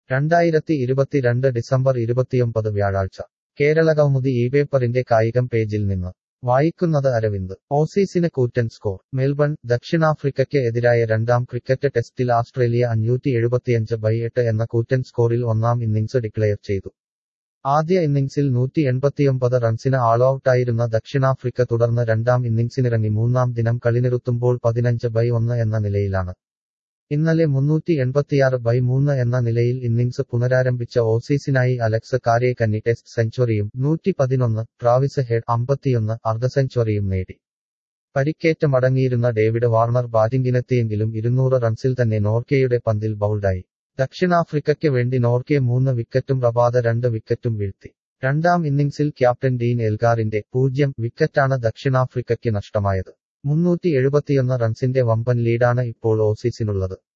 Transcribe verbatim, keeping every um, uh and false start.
രണ്ടായിരത്തി ഇരുപത്തിരണ്ട് ഡിസംബർ ഇരുപത്തിയൊമ്പത് വ്യാഴാഴ്ച കേരളകൗമുദി ഈ പേപ്പറിന്റെ കായികം പേജിൽ നിന്ന് വായിക്കുന്നത് അരവിന്ദ്. ഓസീസിന് കൂറ്റൻ സ്കോർ. മെൽബൺ. ദക്ഷിണാഫ്രിക്കയ്ക്ക് എതിരായ രണ്ടാം ക്രിക്കറ്റ് ടെസ്റ്റിൽ ആസ്ട്രേലിയ അഞ്ഞൂറ്റി എഴുപത്തിയഞ്ച് ബൈ എട്ട് എന്ന കൂറ്റൻ സ്കോറിൽ ഒന്നാം ഇന്നിംഗ്സ് ഡിക്ലയർ ചെയ്തു. ആദ്യ ഇന്നിംഗ്സിൽ നൂറ്റി എൺപത്തിയൊമ്പത് റൺസിന് ആളൌട്ടായിരുന്ന ദക്ഷിണാഫ്രിക്ക തുടർന്ന് രണ്ടാം ഇന്നിംഗ്സിനിറങ്ങി മൂന്നാം ദിനം കളിനിറുത്തുമ്പോൾ പതിനഞ്ച് ബൈ ഒന്ന് എന്ന നിലയിലാണ്. ഇന്നലെ മുന്നൂറ്റി എൺപത്തിയാറ് ബൈ മൂന്ന് എന്ന നിലയിൽ ഇന്നിംഗ്സ് പുനരാരംഭിച്ച ഓസീസിനായി അലക്സ് കാരേക്കന്നി ടെസ്റ്റ് സെഞ്ചുറിയും നൂറ്റി പതിനൊന്ന്, ട്രാവിസ് ഹെഡ് അമ്പത്തിയൊന്ന് അർദ്ധസെഞ്ചുറിയും നേടി. പരിക്കേറ്റ് മടങ്ങിയിരുന്ന ഡേവിഡ് വാർണർ ബാറ്റിംഗിനെത്തിയെങ്കിലും ഇരുന്നൂറ് റൺസിൽ തന്നെ നോർക്കയുടെ പന്തിൽ ബൗൾഡായി. ദക്ഷിണാഫ്രിക്കയ്ക്ക് വേണ്ടി നോർക്കെ മൂന്ന് വിക്കറ്റും റബാദ രണ്ട് വിക്കറ്റും വീഴ്ത്തി. രണ്ടാം ഇന്നിംഗ്സിൽ ക്യാപ്റ്റൻ ഡീൻ എൽഗാറിന്റെ പൂജ്യം വിക്കറ്റാണ് ദക്ഷിണാഫ്രിക്കയ്ക്ക് നഷ്ടമായത്. മുന്നൂറ്റി എഴുപത്തിയൊന്ന് റൺസിന്റെ വമ്പൻ ലീഡാണ് ഇപ്പോൾ ഓസീസിനുള്ളത്.